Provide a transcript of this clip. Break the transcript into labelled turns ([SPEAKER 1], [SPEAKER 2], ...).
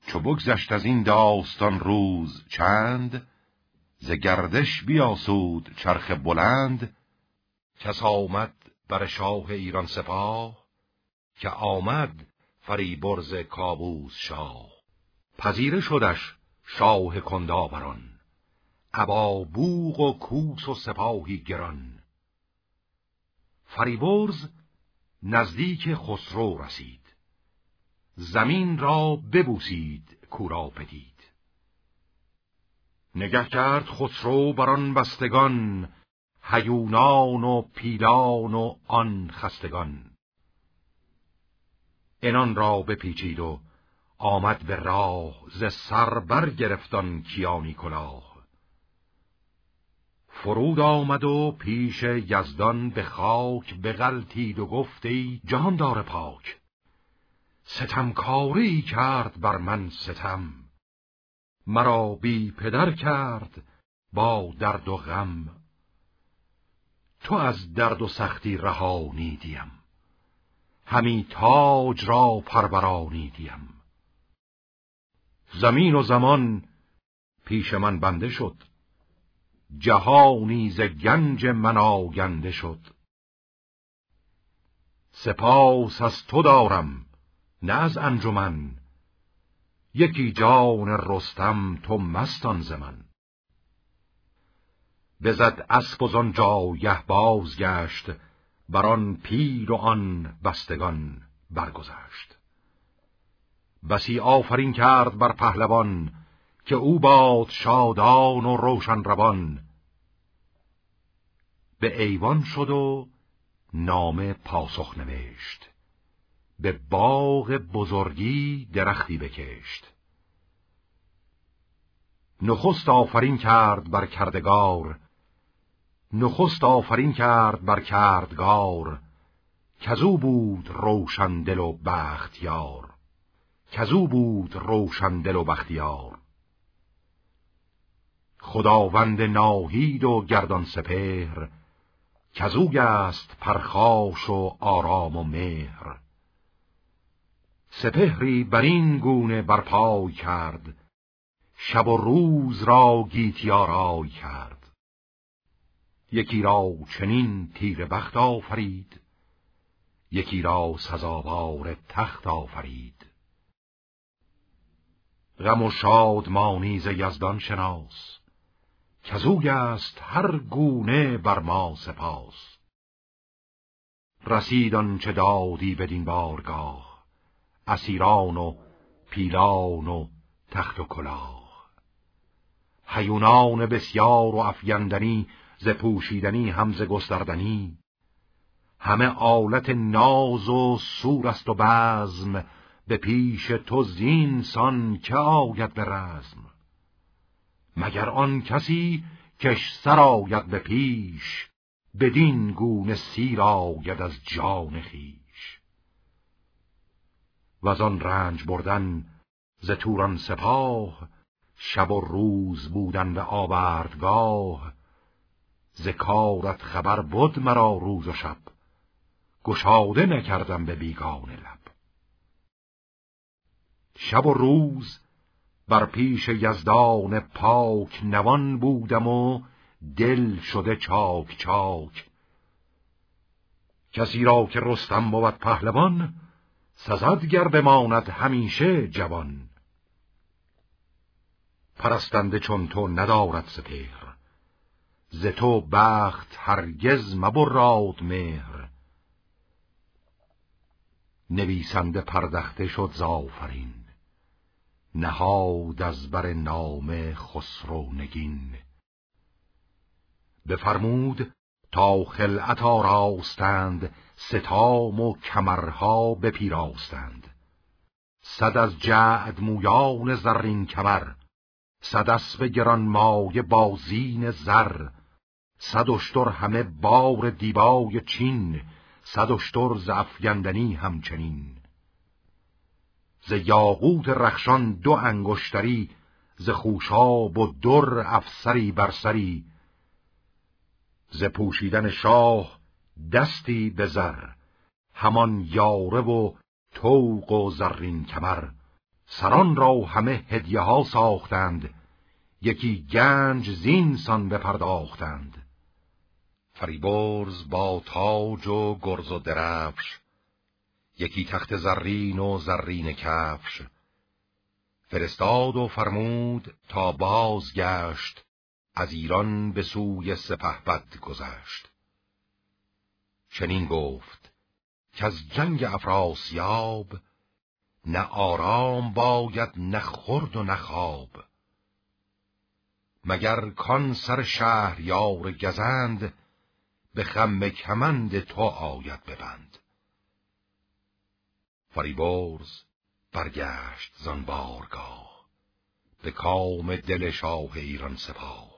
[SPEAKER 1] چو بگذشت از این داستان روز چند، ز گردش بیاسود چرخ بلند. کس آمد بر شاه ایران سپاه، که آمد فریبرز کاووس شاه. پذیره شدش شاه کنداوران، ابا بوق و کوس و سپاهی گران. فریبرز نزدیک خسرو رسید، زمین را ببوسید کورا بدید. نگه کرد خسرو بران بستگان، هیونان و پیلان و آن خستگان. انان را بپیچید و آمد به راه، ز سر برگرفتان کیانی کلاه. فرود آمد و پیش یزدان به خاک، بغلتید و گفت ای جهاندار پاک. ستمکاری کرد بر من ستم، مرا بی پدر کرد با درد و غم. تو از درد و سختی رهانیدیم، همی تاج را پرورانیدیم. زمین و زمان پیش من بنده شد، جهانی ز گنج من آگنده شد. سپاس از تو دارم نه از انجمن، یکی جان رستم تو مستان ز من. بزد اسپ و زان جایه بازگشت، بران پیل و آن بستگان برگذشت. بسی آفرین کرد بر پهلوان، که او باد شادان و روشن روان. به ایوان شد و نامه پاسخ نوشت، به باغ بزرگی درختی بکشت. نخست آفرین کرد بر کردگار، نخست آفرین کرد بر کردگار. کزو بود روشن دل و بختیار، کزو بود روشن دل و بختیار. خداوند ناهید و گردان سپهر، کزو است پرخاش و آرام و مهر. سپهری برین گونه برپای کرد، شب و روز را گیتی آرای کرد. یکی را چنین تیره بخت آفرید، یکی را سزاوار تخت آفرید. غم و شادمانی ز یزدان شناس، کزوی است هر گونه بر ما سپاس. رسید آنچه دادی بدین بارگاه، اسیران و پیلان و تخت و کلاه. هیونان بسیار و افگندنی، ز پوشیدنی هم ز گستردنی. همه آلت ناز و سور است و بزم، به پیش تو زین سان که آید به رزم. مگر آن کسی کش سر آید به پیش، بدین گونه سیر آید از جان خویش. وزان رنج بردن ز توران سپاه، شب و روز بودن به آوردگاه. ز کارت خبر بود مرا روز و شب، گشاده نکردم به بیگانه لب. شب و روز بر پیش یزدان پاک، نوان بودم و دل شده چاک چاک. کسی را که رستم بود پهلوان، سزد گر بماند همیشه جوان. پرستنده چون تو ندارد سپهر، ز تو بخت هرگز مبراد مهر. نویسنده پردخته شد زآفرین، نهاد از بر نام خسرو نگین. بفرمود تا خلعت آراستند، ستام و کمرها بپیراستند. 100 از جعد مویان زرین کمر، 100 اسب گرانمایه با زین زر. 100 اشتر همه بار دیبای چین، 100 اشتر ز افگندنی همچنین. ز یاقوت رخشان 2 انگشتری، ز خوشاب و در افسری بر سری. ز پوشیدن شاه دستی به زر، همان یاره و طوق و زرین کمر. سران را همه هدیه ها ساختند، یکی گنج زینسان بپرداختند. فریبرز با تاج و گرز و درفش، یکی تخت زرین و زرین کفش. فرستاد و فرمود تا بازگشت، از ایران به سوی سپهبد گذشت. چنین گفت که از جنگ افراسیاب، نه آرام باید نه خورد و نه خواب. مگر کان سر شهریار گزند، به خم کمند تو آید ببند. فریبرز برگشت زان بارگاه، به کام دل شاه ایران سپاه.